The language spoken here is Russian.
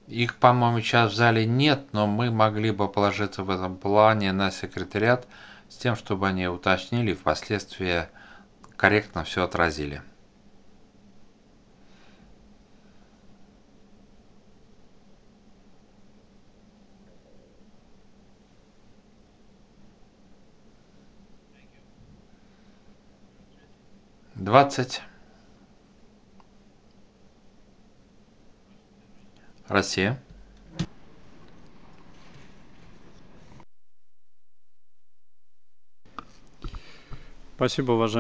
Их, по-моему, сейчас в зале нет, но мы могли бы положиться в этом плане на секретариат с тем, чтобы они уточнили и впоследствии корректно все отразили. Двадцать. Россия. Спасибо, уважаемый